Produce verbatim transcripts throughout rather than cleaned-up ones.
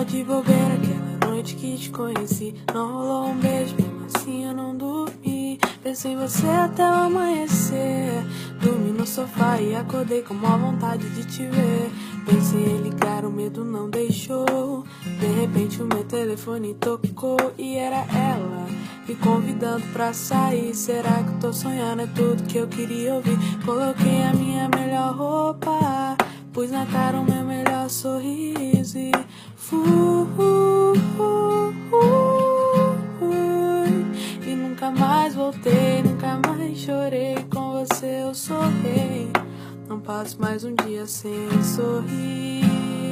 Tava de bobeira aquela noite que te conheci. Não rolou um beijo, mesmo assim eu não dormi. Pensei em você até o amanhecer. Dormi no sofá e acordei com uma vontade de te ver. Pensei em ligar, o medo não deixou. De repente o meu telefone tocou e era ela me convidando pra sair. Será que eu tô sonhando? É tudo que eu queria ouvir. Coloquei a minha melhor roupa, pus na cara o meu melhor sorriso e fui. E nunca mais voltei, nunca mais chorei. Com você eu sorri. Não passo mais um dia sem sorrir.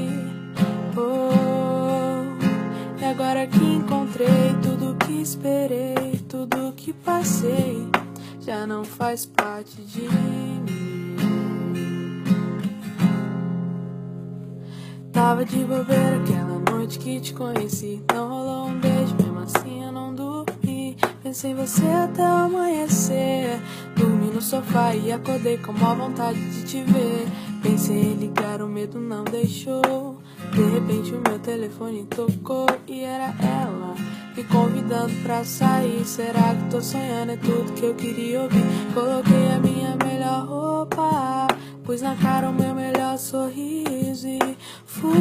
Oh, e agora que encontrei tudo que esperei, tudo que passei, já não faz parte de mim. Tava de bobeira aquela noite que te conheci. Não rolou um beijo, mesmo assim eu não dormi. Pensei em você até o amanhecer. Dormi no sofá e acordei com uma vontade de te ver. Pensei em ligar, o medo não deixou. De repente o meu telefone tocou e era ela me convidando pra sair. Será que tô sonhando? É tudo que eu queria ouvir. Coloquei a minha melhor roupa, pus na cara o meu melhor sorriso e fui.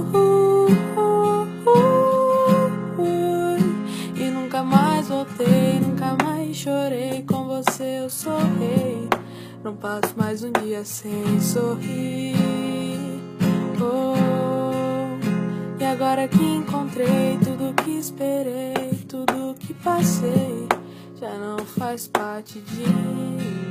E nunca mais voltei, nunca mais chorei. Com você eu sorri. Não passo mais um dia sem sorrir. Oh, e agora que encontrei tudo que esperei, tudo que passei, já não faz parte de mim.